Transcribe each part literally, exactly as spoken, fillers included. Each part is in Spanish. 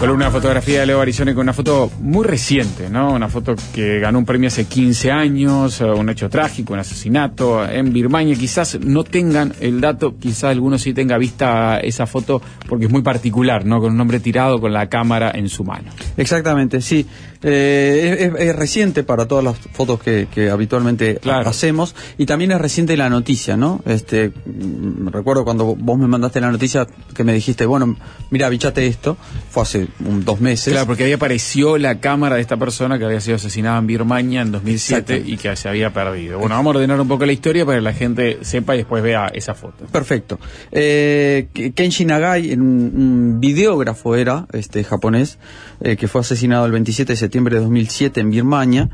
columna de fotografía de Leo Barizone con una foto muy reciente, ¿no? Una foto que ganó un premio hace quince años, un hecho trágico, un asesinato en Birmania. Quizás no tengan el dato, quizás algunos sí tenga vista esa foto porque es muy particular, ¿no? Con un hombre tirado con la cámara en su mano. Exactamente, sí. Eh, es, es reciente para todas las fotos que, que habitualmente claro. hacemos, y también es reciente la noticia, ¿no? Este, recuerdo cuando vos me mandaste la noticia que me dijiste, bueno, mira, bichate esto, fue hace un, dos meses. Claro, porque ahí apareció la cámara de esta persona que había sido asesinada en Birmania en dos mil siete y que se había perdido. Bueno, vamos a ordenar un poco la historia para que la gente sepa y después vea esa foto. Perfecto. Eh, Kenshi Nagai, un, un videógrafo era, este, japonés, eh, que fue asesinado el veintisiete de septiembre de dos mil siete en Birmania,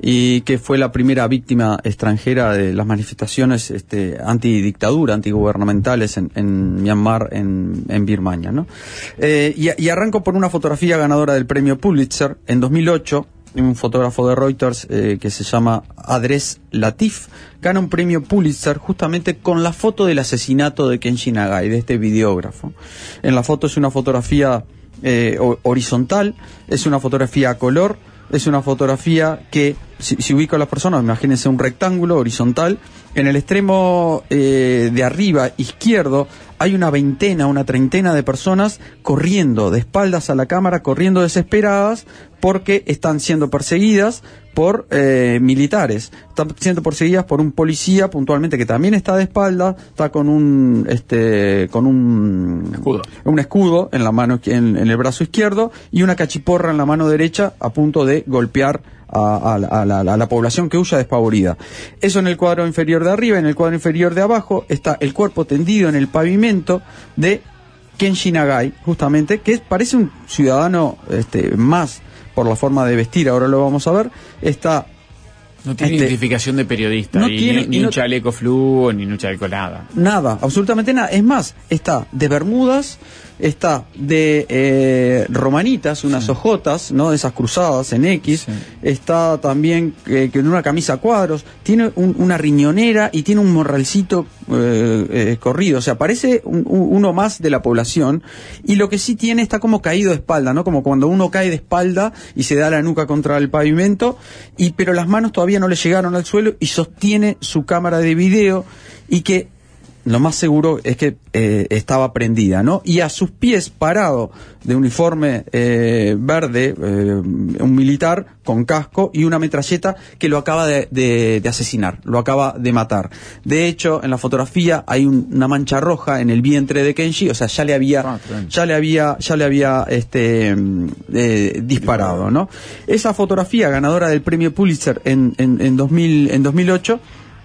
y que fue la primera víctima extranjera de las manifestaciones este, antidictadura, antigubernamentales en, en Myanmar, en, en Birmania, ¿no? Eh, y, y arranco por una fotografía ganadora del premio Pulitzer en dos mil ocho. Un fotógrafo de Reuters eh, que se llama Adres Latif gana un premio Pulitzer justamente con la foto del asesinato de Kenshi Nagai, de este videógrafo. En la foto es una fotografía eh, horizontal, es una fotografía a color, es una fotografía que, si, si ubico a las personas, imagínense un rectángulo horizontal. En el extremo eh, de arriba izquierdo hay una veintena, una treintena de personas corriendo de espaldas a la cámara, corriendo desesperadas porque están siendo perseguidas por eh, militares. Están siendo perseguidas por un policía puntualmente que también está de espaldas, está con un este con un escudo, un escudo en la mano, en, en el brazo izquierdo, y una cachiporra en la mano derecha a punto de golpear A, a, a, la, a la población que huya despavorida. Eso en el cuadro inferior de arriba. En el cuadro inferior de abajo está el cuerpo tendido en el pavimento de Kenshi Nagai, justamente, que parece un ciudadano este, más por la forma de vestir, ahora lo vamos a ver. Está no tiene este, identificación de periodista, no y tiene, ni, ni no, un chaleco fluo, ni un chaleco nada. Nada, absolutamente nada. Es más, está de bermudas, está de eh, romanitas, unas sí. ojotas, ¿no? Esas cruzadas en X, sí. Está también eh, que en una camisa a cuadros, tiene un, una riñonera y tiene un morralcito eh, eh, corrido, o sea, parece un, un, uno más de la población, y lo que sí tiene está como caído de espalda, ¿no? Como cuando uno cae de espalda y se da la nuca contra el pavimento, y pero las manos todavía no le llegaron al suelo y sostiene su cámara de video, y que lo más seguro es que eh, estaba prendida, ¿no? Y a sus pies, parado de uniforme eh, verde, eh, un militar con casco y una metralleta que lo acaba de, de, de asesinar, lo acaba de matar. De hecho, en la fotografía hay un, una mancha roja en el vientre de Kenshi, o sea, ya le había, ah, ya le había, ya le había este, eh, disparado, ¿no? Esa fotografía ganadora del premio Pulitzer en, en, en, dos mil, en dos mil ocho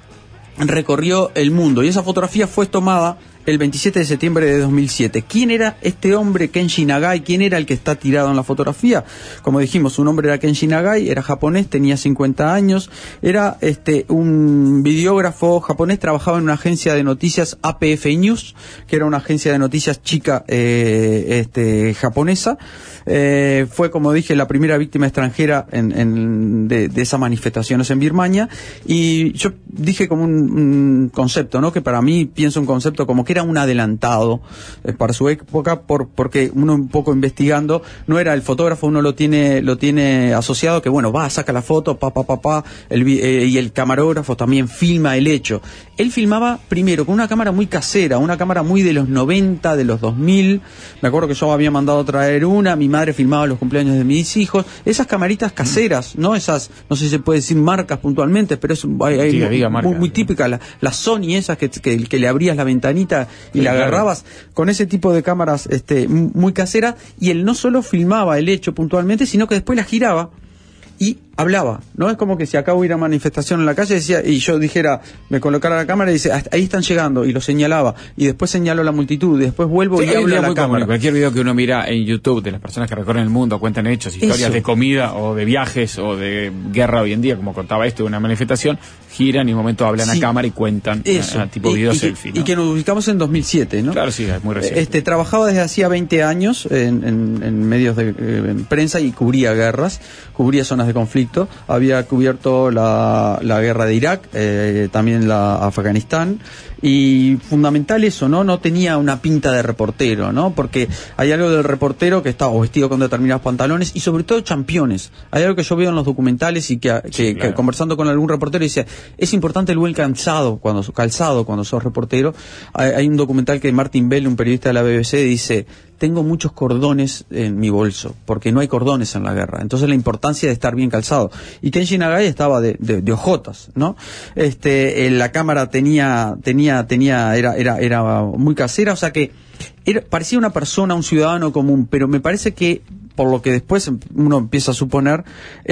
recorrió el mundo, y esa fotografía fue tomada el veintisiete de septiembre de dos mil siete. ¿Quién era este hombre Kenshi Nagai? ¿Quién era el que está tirado en la fotografía? Como dijimos, su nombre era Kenshi Nagai, era japonés, tenía cincuenta años, era este un videógrafo japonés, trabajaba en una agencia de noticias A P F News, que era una agencia de noticias chica eh, este, japonesa. Eh, fue, como dije, la primera víctima extranjera en, en, de, de esas manifestaciones en Birmania, y yo dije como un, un concepto, ¿no? Que para mí pienso un concepto como que era un adelantado eh, para su época, por, porque uno un poco investigando, no era el fotógrafo, uno lo tiene lo tiene asociado que bueno, va, saca la foto, pa, pa, pa, pa, el, eh, y el camarógrafo también filma el hecho. Él filmaba primero con una cámara muy casera, una cámara muy de los noventa, de los dos mil, me acuerdo que yo había mandado traer una, mi madre filmaba los cumpleaños de mis hijos, esas camaritas caseras, no esas, no sé si se puede decir marcas puntualmente, pero es hay, hay diga, muy, diga marca, muy, muy típica, la, la Sony esas que, que, que le abrías la ventanita y sí, la agarrabas, claro. Con ese tipo de cámaras este, muy caseras, y él no solo filmaba el hecho puntualmente, sino que después la giraba y hablaba, ¿no? Es como que si acá hubiera manifestación en la calle, decía, y yo dijera, me colocara la cámara y dice, ahí están llegando, y lo señalaba, y después señaló la multitud, y después vuelvo sí, y hablo a la cámara. Común. Cualquier video que uno mira en YouTube de las personas que recorren el mundo, cuentan hechos, historias Eso. de comida, o de viajes, o de guerra hoy en día, como contaba esto de una manifestación, giran y en un momento hablan sí. a cámara y cuentan, Eso. A, a tipo y, video y selfie, que, ¿no? Y que nos ubicamos en dos mil siete, ¿no? Claro, sí, es muy reciente. Este, trabajaba desde hacía veinte años en, en, en medios de eh, en prensa, y cubría guerras, cubría zonas de conflicto conflicto, había cubierto la, la guerra de Irak, eh, también la Afganistán, y fundamental eso, ¿no? No tenía una pinta de reportero, ¿no? Porque hay algo del reportero que está o vestido con determinados pantalones y sobre todo championes. Hay algo que yo veo en los documentales y que, que, sí, claro. que conversando con algún reportero dice, es importante el buen calzado cuando, calzado cuando sos reportero. Hay, hay un documental que Martin Bell, un periodista de la B B C, dice, tengo muchos cordones en mi bolso, porque no hay cordones en la guerra. Entonces la importancia de estar bien calzado. Y Kenji Nagai estaba de, de, de ojotas, ¿no? Este, en la cámara tenía, tenía, tenía, era, era, era muy casera, o sea que era, parecía una persona, un ciudadano común, pero me parece que, por lo que después uno empieza a suponer,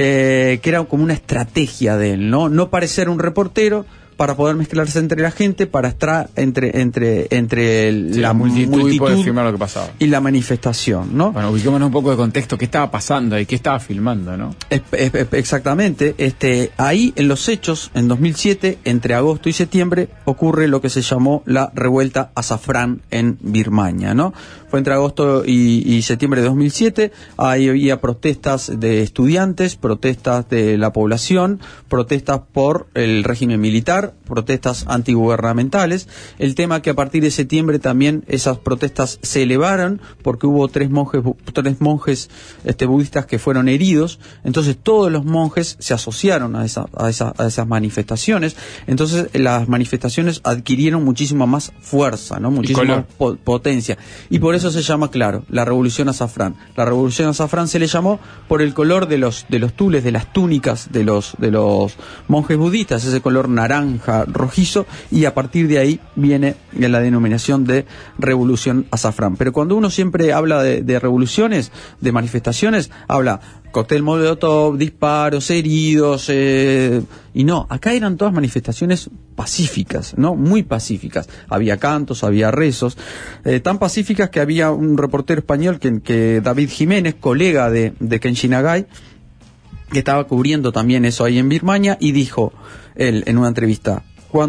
eh, que era como una estrategia de él, ¿no? No parecer un reportero, para poder mezclarse entre la gente, para estar entre entre entre sí, la multitud, multitud y poder filmar lo que pasaba. Y la manifestación, ¿no? Bueno, ubiquémonos un poco de contexto, ¿qué estaba pasando y qué estaba filmando, no? Es, es, es, exactamente. Este, ahí, en los hechos, en dos mil siete, entre agosto y septiembre, ocurre lo que se llamó la revuelta azafrán en Birmania, ¿no? Fue entre agosto y, y septiembre de dos mil siete, ahí había protestas de estudiantes, protestas de la población, protestas por el régimen militar, protestas antigubernamentales. El tema que a partir de septiembre también esas protestas se elevaron porque hubo tres monjes tres monjes este, budistas que fueron heridos. Entonces todos los monjes se asociaron a, esa, a, esa, a esas manifestaciones. Entonces las manifestaciones adquirieron muchísima más fuerza, ¿no? Muchísima más po potencia. Y por eso se llama, claro, la revolución azafrán. La revolución azafrán se le llamó por el color de los de los tules, de las túnicas de los de los monjes budistas, ese color naranja rojizo, y a partir de ahí viene la denominación de revolución azafrán. Pero cuando uno siempre habla de, de revoluciones, de manifestaciones, habla cóctel molotov, disparos, heridos, eh, y no, acá eran todas manifestaciones pacíficas, ¿no? Muy pacíficas. Había cantos, había rezos, eh, tan pacíficas que había un reportero español, que, que David Jiménez, colega de, de Kenji Nagai, que estaba cubriendo también eso ahí en Birmania, y dijo él en una entrevista,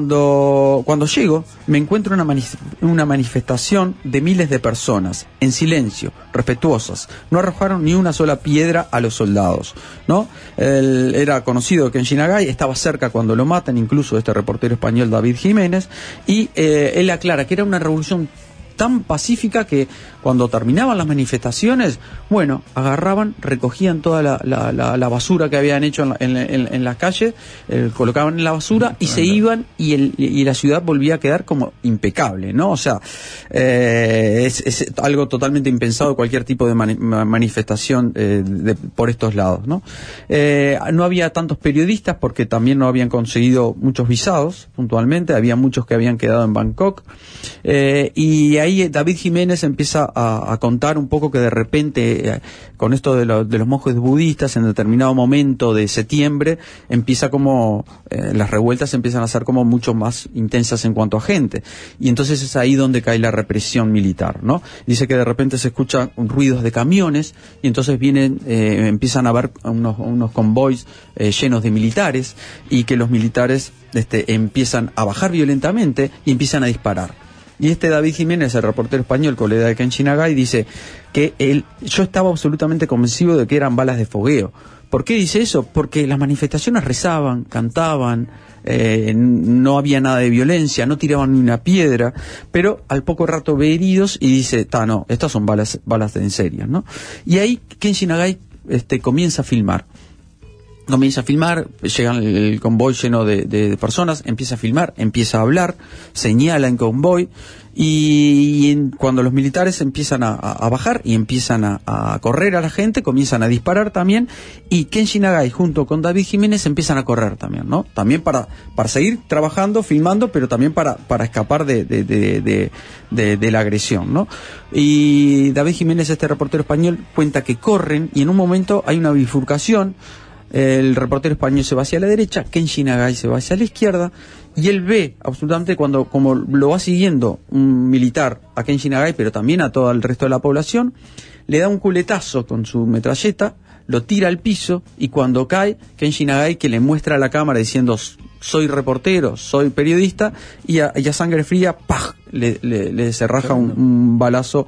cuando cuando llego me encuentro una, manif una manifestación de miles de personas en silencio, respetuosas, no arrojaron ni una sola piedra a los soldados, ¿no? Él era conocido que Kenji Nagai, estaba cerca cuando lo matan, incluso este reportero español David Jiménez, y eh, él aclara que era una revolución tan pacífica que cuando terminaban las manifestaciones, bueno, agarraban, recogían toda la, la, la, la basura que habían hecho en la, en, en, en la calle, eh, colocaban en la basura y se iban, y, el, y la ciudad volvía a quedar como impecable, ¿no? O sea, eh, es, es algo totalmente impensado cualquier tipo de mani manifestación eh, de, por estos lados, ¿no? Eh, no había tantos periodistas porque también no habían conseguido muchos visados, puntualmente, había muchos que habían quedado en Bangkok, eh, y ahí David Jiménez empieza a, a contar un poco que de repente, eh, con esto de, lo, de los monjes budistas, en determinado momento de septiembre, empieza como, eh, las revueltas empiezan a ser como mucho más intensas en cuanto a gente. Y entonces es ahí donde cae la represión militar, ¿no? Dice que de repente se escuchan ruidos de camiones, y entonces vienen, eh, empiezan a haber unos, unos convoys eh, llenos de militares, y que los militares este, empiezan a bajar violentamente y empiezan a disparar. Y este David Jiménez, el reportero español, colega de Kenji Nagai, dice que él, yo estaba absolutamente convencido de que eran balas de fogueo. ¿Por qué dice eso? Porque las manifestaciones rezaban, cantaban, eh, no había nada de violencia, no tiraban ni una piedra, pero al poco rato ve heridos y dice, ta, no, estas son balas, balas de en serio, ¿no? Y ahí Kenji Nagai este, comienza a filmar. Comienza a filmar, llega el convoy lleno de, de personas, empieza a filmar, empieza a hablar, señala en convoy, y, y en, cuando los militares empiezan a, a bajar y empiezan a, a correr a la gente, comienzan a disparar también, y Kenji Nagai junto con David Jiménez empiezan a correr también, ¿no? También para, para seguir trabajando, filmando, pero también para, para escapar de, de, de, de, de, de la agresión, ¿no? Y David Jiménez, este reportero español, cuenta que corren, y en un momento hay una bifurcación. El reportero español se va hacia la derecha, Kenji Nagai se va hacia la izquierda, y él ve absolutamente, cuando como lo va siguiendo un militar a Kenji Nagai, pero también a todo el resto de la población, le da un culetazo con su metralleta, lo tira al piso, y cuando cae, Kenji Nagai, que le muestra a la cámara diciendo soy reportero, soy periodista, y a, y a sangre fría, ¡pah!, le, le, le se raja un, un balazo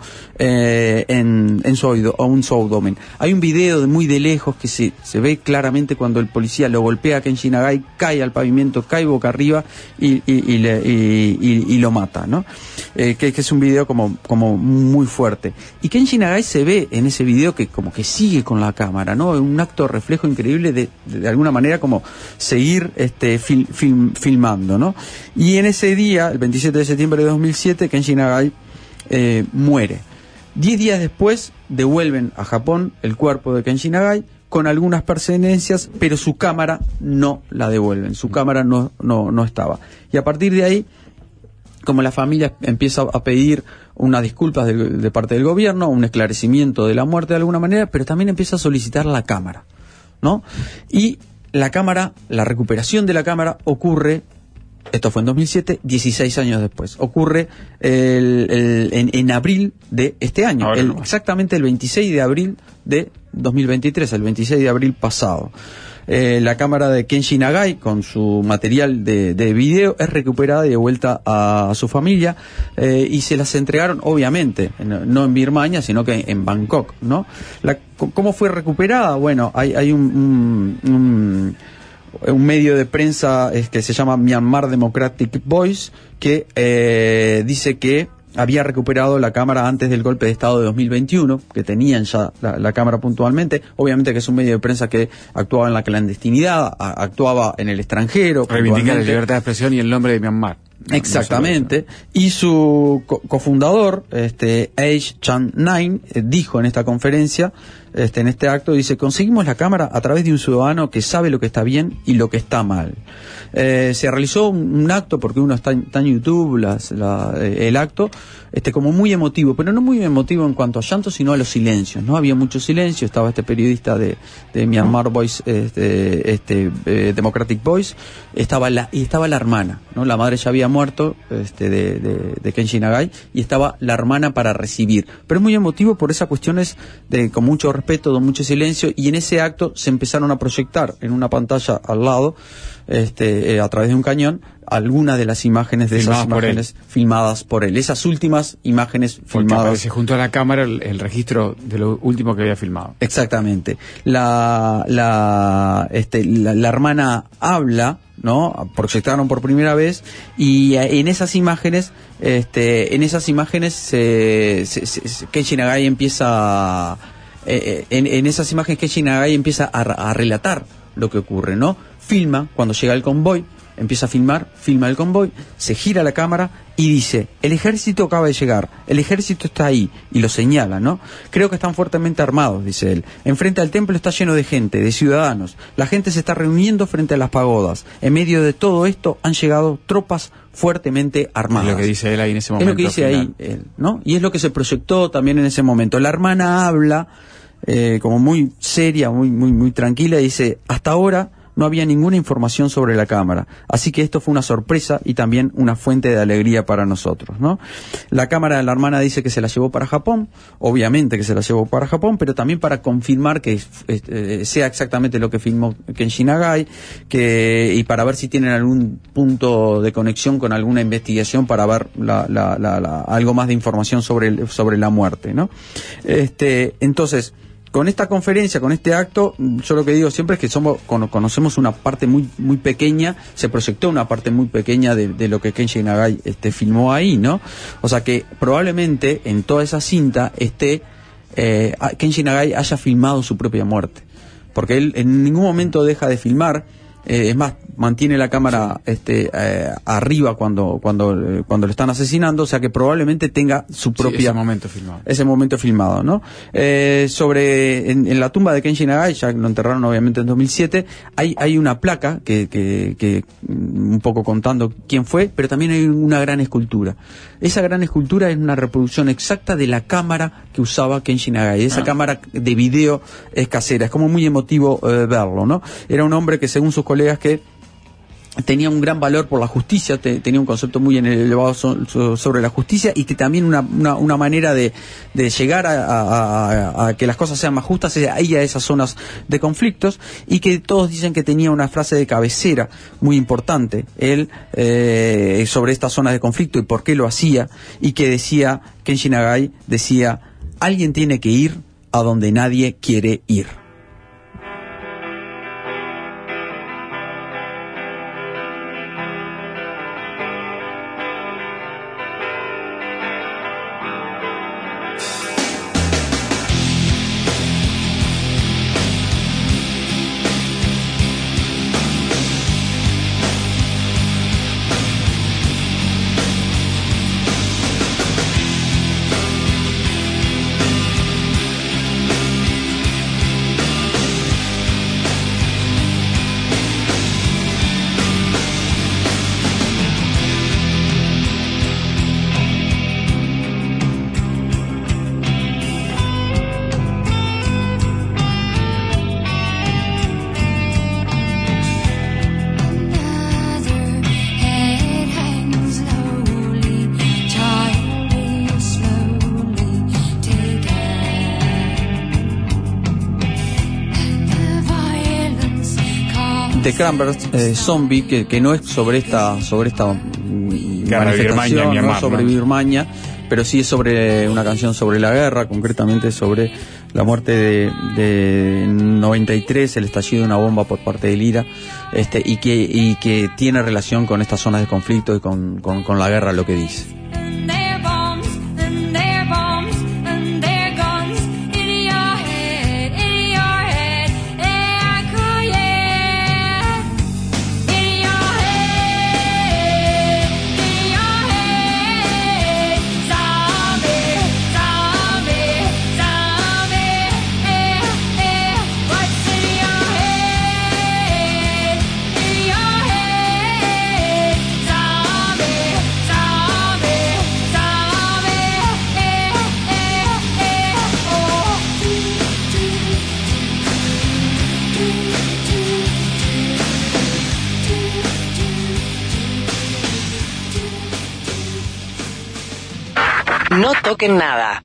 eh, en, en su oído, o un su abdomen. Hay un video de muy de lejos que se, se ve claramente cuando el policía lo golpea a Kenji Nagai, cae al pavimento, cae boca arriba y, y, y, le, y, y, y lo mata, ¿no? Eh, que, que es un video como, como muy fuerte. Y Kenji Nagai se ve en ese video que como que sigue con la cámara, ¿no? Un acto reflejo increíble de, de, de alguna manera como seguir este, fil, film, filmando, ¿no? Y en ese día, el veintisiete de septiembre de dos mil siete, Kenji Nagai eh, muere. Diez días después devuelven a Japón el cuerpo de Kenji Nagai con algunas pertenencias, pero su cámara no la devuelven, su cámara no, no, no estaba. Y a partir de ahí, como la familia empieza a pedir unas disculpas de, de parte del gobierno, un esclarecimiento de la muerte de alguna manera, pero también empieza a solicitar la cámara, ¿no? Y la cámara, la recuperación de la cámara ocurre, esto fue en dos mil siete, dieciséis años después, ocurre el, el, en, en abril de este año, el, exactamente el veintiséis de abril de dos mil veintitrés, el veintiséis de abril pasado. Eh, la cámara de Kenji Nagai con su material de, de video es recuperada y de vuelta a, a su familia eh, y se las entregaron obviamente en, no en Birmania sino que en Bangkok, ¿no? La, ¿Cómo fue recuperada? Bueno, hay, hay un, un, un un medio de prensa es que se llama Myanmar Democratic Voice que eh, dice que había recuperado la cámara antes del golpe de Estado de dos mil veintiuno, que tenían ya la, la cámara puntualmente. Obviamente que es un medio de prensa que actuaba en la clandestinidad, a, actuaba en el extranjero. Reivindica la libertad de expresión y el nombre de Myanmar. No, exactamente. No y su co cofundador, este, Aich Chan-nain, eh, dijo en esta conferencia, este, en este acto, dice: conseguimos la cámara a través de un ciudadano que sabe lo que está bien y lo que está mal. Eh, se realizó un, un acto, porque uno está en, está en YouTube, las, la, eh, el acto, este, como muy emotivo, pero no muy emotivo en cuanto a llanto, sino a los silencios, ¿no? Había mucho silencio, estaba este periodista de, de Myanmar Voice, este, este eh, Democratic Voice, estaba la, y estaba la hermana, ¿no? La madre ya había muerto, este, de, de, de Kenji Nagai, y estaba la hermana para recibir. Pero es muy emotivo por esas cuestiones de, con mucho respeto, con mucho silencio, y en ese acto se empezaron a proyectar en una pantalla al lado, este, eh, a través de un cañón, algunas de las imágenes de filmadas esas imágenes por filmadas por él. Esas últimas imágenes Porque filmadas. aparece junto a la cámara el, el registro de lo último que había filmado. Exactamente. La, la, este, la, la hermana habla, ¿no? Proyectaron por primera vez y en esas imágenes, este, en esas imágenes se, se, se, Kenji Nagai empieza, eh, en, en esas imágenes Kenji Nagai empieza a, a relatar lo que ocurre, ¿no? Filma cuando llega el convoy, empieza a filmar, filma el convoy, se gira la cámara y dice: el ejército acaba de llegar, el ejército está ahí, y lo señala, ¿no? Creo que están fuertemente armados, dice él. Enfrente al templo está lleno de gente, de ciudadanos. La gente se está reuniendo frente a las pagodas. En medio de todo esto han llegado tropas fuertemente armadas. Es lo que dice él ahí en ese momento. Es lo que dice final. ahí él, ¿no? Y es lo que se proyectó también en ese momento. La hermana habla eh, como muy seria, muy, muy, muy tranquila, y dice: hasta ahora no había ninguna información sobre la cámara, así que esto fue una sorpresa y también una fuente de alegría para nosotros, ¿no? La cámara de la hermana dice que se la llevó para Japón, obviamente que se la llevó para Japón, pero también para confirmar que eh, sea exactamente lo que filmó Kenji Nagai, que, y para ver si tienen algún punto de conexión con alguna investigación para ver la, la, la, la, algo más de información sobre, el, sobre la muerte, ¿no? Este, entonces, con esta conferencia, con este acto, yo lo que digo siempre es que somos conocemos una parte muy muy pequeña, se proyectó una parte muy pequeña de, de lo que Kenji Nagai este, filmó ahí, ¿no? O sea que probablemente en toda esa cinta esté eh, Kenji Nagai haya filmado su propia muerte, porque él en ningún momento deja de filmar. Eh, es más, mantiene la cámara este, eh, arriba cuando cuando eh, cuando lo están asesinando, o sea que probablemente tenga su propia sí, ese momento filmado. Ese momento filmado, ¿no? Eh, sobre en, en la tumba de Kenji Nagai, ya lo enterraron obviamente en dos mil siete, hay hay una placa que, que que un poco contando quién fue, pero también hay una gran escultura. Esa gran escultura es una reproducción exacta de la cámara que usaba Kenji Nagai. Esa ah. cámara de video es casera, es como muy emotivo eh, verlo, ¿no? Era un hombre que según sus colegas que tenía un gran valor por la justicia, te, tenía un concepto muy elevado so, so, sobre la justicia, y que también una, una, una manera de, de llegar a, a, a, a que las cosas sean más justas es ir a esas zonas de conflictos, y que todos dicen que tenía una frase de cabecera muy importante, él, eh, sobre estas zonas de conflicto y por qué lo hacía, y que decía, Kenshin Nagai decía, alguien tiene que ir a donde nadie quiere ir. The Cranberries, eh, Zombie, que, que no es sobre esta sobre esta mm, manifestación, Birmania, no sobre ¿no? Birmania, pero sí es sobre una canción sobre la guerra, concretamente sobre la muerte de, de noventa y tres, el estallido de una bomba por parte del I R A, este, y que y que tiene relación con estas zonas de conflicto y con, con, con la guerra, lo que dice. No toquen nada.